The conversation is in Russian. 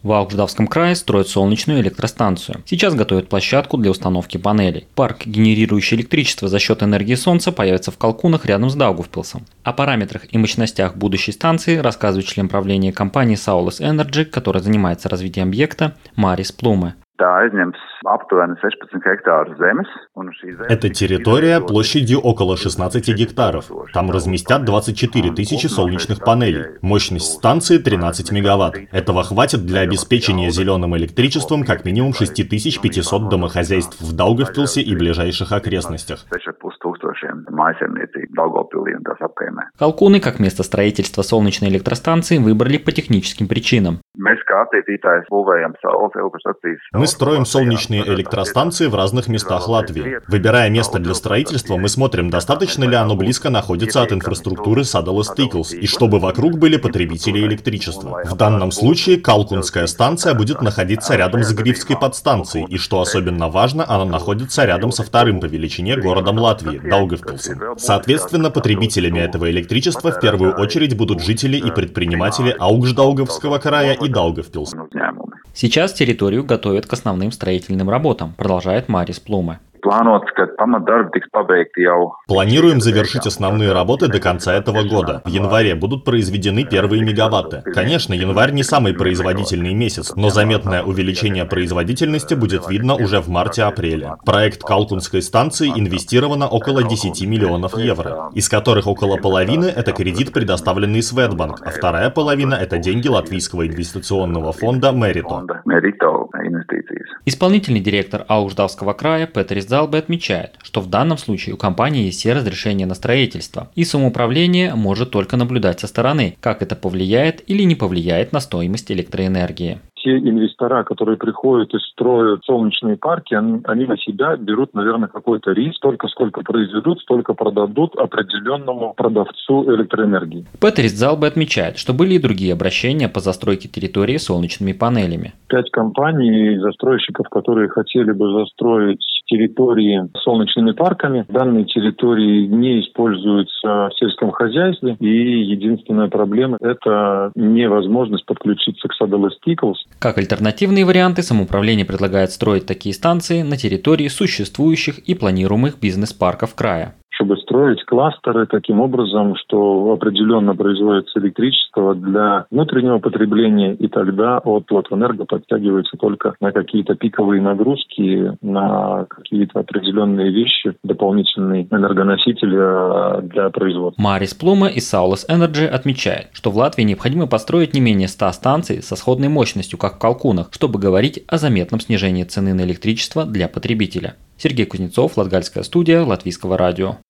В Аугждавском крае строят солнечную электростанцию. Сейчас готовят площадку для установки панелей. Парк, генерирующий электричество за счет энергии солнца, появится в Калкунах рядом с Даугавпилсом. О параметрах и мощностях будущей станции рассказывает член правления компании Saulus Energy, которая занимается развитием объекта, Марис Плуме. Эта территория площадью около 16 гектаров. Там разместят 24 тысячи солнечных панелей. Мощность станции 13 мегаватт. Этого хватит для обеспечения зеленым электричеством как минимум 6500 домохозяйств в Даугавпилсе и ближайших окрестностях. Калкуны как место строительства солнечной электростанции выбрали по техническим причинам. Мы строим солнечные электростанции в разных местах Латвии. Выбирая место для строительства, мы смотрим, достаточно ли оно близко находится от инфраструктуры Sadalus Tīkls и чтобы вокруг были потребители электричества. В данном случае Калкунская станция будет находиться рядом с Грифской подстанцией, и что особенно важно, она находится рядом со вторым по величине городом Латвии – Даугавпилсом. Соответственно, потребителями этого электричества в первую очередь будут жители и предприниматели Аугждаугавского края и Даугавпилса. Сейчас территорию готовят к основным строительным работам, продолжает Марис Плуме. Планируем завершить основные работы до конца этого года. В январе будут произведены первые мегаватты. Конечно, январь не самый производительный месяц, но заметное увеличение производительности будет видно уже в марте-апреле. В проект Калкунской станции инвестировано около 10 миллионов евро, из которых около половины – это кредит, предоставленный Swedbank, а вторая половина – это деньги латвийского инвестиционного фонда Merito. Исполнительный директор Аугждавского края Петерис Залбе отмечает, что в данном случае у компании есть все разрешения на строительство, и самоуправление может только наблюдать со стороны, как это повлияет или не повлияет на стоимость электроэнергии. Те инвестора, которые приходят и строят солнечные парки, они на себя берут, наверное, какой-то риск. Только сколько произведут, столько продадут определенному продавцу электроэнергии. Петерис Залбе отмечает, что были и другие обращения по застройке территории солнечными панелями. 5 компаний, застройщиков, которые хотели бы застроить территории солнечными парками. Данные территории не используются в сельском хозяйстве, и единственная проблема – это невозможность подключиться к Sadalus Tīkls. Как альтернативные варианты, самоуправление предлагает строить такие станции на территории существующих и планируемых бизнес-парков края. Чтобы строить кластеры таким образом, что определенно производится электричество для внутреннего потребления, и тогда от Латвэнерго подтягивается только на какие-то пиковые нагрузки, на какие-то определенные вещи, дополнительные энергоносители для производства. Марис Плуме из Saulus Energy отмечает, что в Латвии необходимо построить не менее 100 станций со сходной мощностью, как в Калкунах, чтобы говорить о заметном снижении цены на электричество для потребителя. Сергей Кузнецов, Латгальская студия, Латвийского радио.